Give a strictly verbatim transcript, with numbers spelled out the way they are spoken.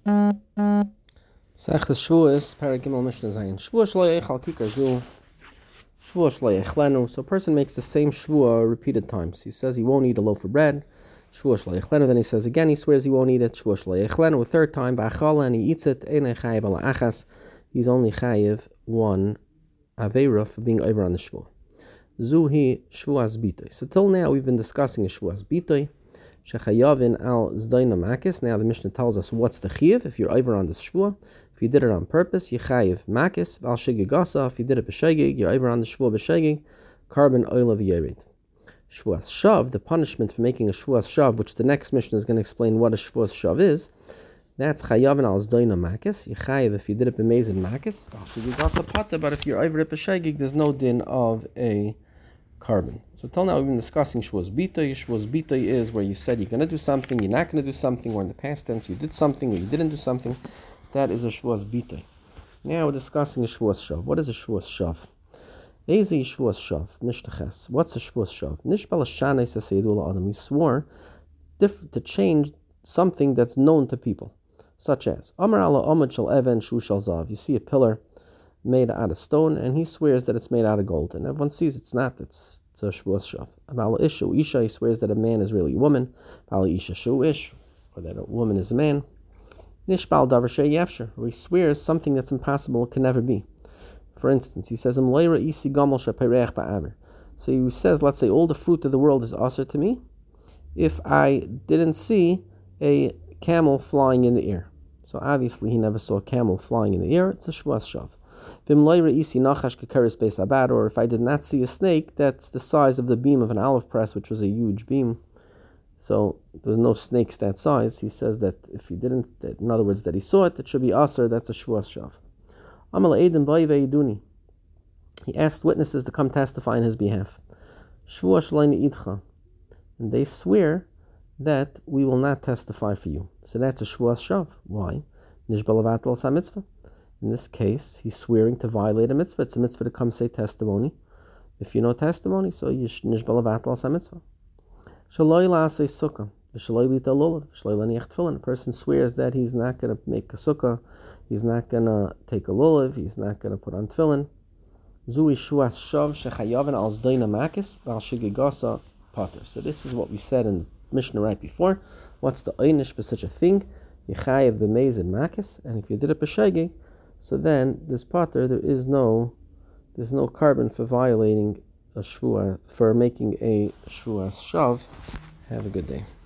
Sechtes Shavuos, Perek Gimel Mishnah Zayin. Shavuos lo yechal kikar zu. Shavuos lo yechlenu. So a person makes the same Shavuot repeated times. He says he won't eat a loaf of bread. Shavuos lo yechlenu. Then he says again, he swears he won't eat it. Shavuos lo yechlenu. A third time, ba'achala, and he eats it. Einei chayiv ala achas. He's only chayiv one aveira for being over on the Shavuot. Zuhi Shavuos bitoi. So till now we've been discussing a Shavuos bitoi. Shechayavin al zdaina makis. Now the Mishnah tells us what's the chiv if you're over on the Shavuot. If you did it on purpose, Yechayiv Makis, Val Shigigasa. If you did it B'Shegig, you're over on the Shavuot B'Shegig, Carbon Oil of Yerid. Shavuos Shav, the punishment for making a Shavuos Shav, which the next Mishnah is going to explain what a Shavuos Shav is, that's Chayavin al Zdoina Makis. Yechayiv if you did it B'Mezid Makis, Val Shigigasa Pata, but if you're over it B'Shegig, there's no din of a carbon. So till now we've been discussing Shavuos Bitoi. Shavuos Bitoi is where you said you're going to do something, you're not going to do something, or in the past tense you did something, or you didn't do something. That is a Shavuos Bitoi. Now we're discussing a Shavuos Shav. What is a Shavuos Shav? Ezi Shavuos Shav. Nishtaches. What's a Shavuos Shav? Nishbal Shanei Saseidu Adam. He swore to change something that's known to people, such as Amar Ala Amad Shal Even Shu Shal Zav. You see a pillar made out of stone, and he swears that it's made out of gold, and everyone sees it's not. It's, it's a Shavuos Shav. Amar Isha Isha. He swears that a man is really a woman. Amar Isha Shu Ish, or that a woman is a man. Nishbal davar sheyefsher, where he swears something that's impossible can never be. For instance, he says, so he says, let's say all the fruit of the world is asur to me if I didn't see a camel flying in the air. So obviously he never saw a camel flying in the air. It's a Shavuos Shav. Or if I did not see a snake that's the size of the beam of an olive press, which was a huge beam, so there's no snakes that size. He says that if he didn't, that in other words, that he saw it, it should be asur. That's a Shavuos Shav. Amal Eidim Bai Ve'iduni. He asked witnesses to come testify on his behalf. Shavuos Shleini Idcha. And they swear that we will not testify for you. So that's a Shavuos Shav. Why? Nishbalavat al Sa Mitzvah. In this case, he's swearing to violate a mitzvah. It's a mitzvah to come say testimony. If you know testimony, so you Nishbalavat al Sa Mitzvah. Shaloi la'asei sukkah, v'shaloi lita lulav, v'shaloi laniach tefillin. A person swears that he's not going to make a sukkah, he's not going to take a lulav, he's not going to put on tefillin. Zui shuas shav shechayavin al zdoina makis v'al shigigasa pater. So this is what we said in the Mishnah right before. What's the einish for such a thing? Yechayev b'mezid makis, and if you did it b'shegig, so then this pater, there is no, there's no carbon for violating a shvuah, for making a Shavuos Shav. Have a good day.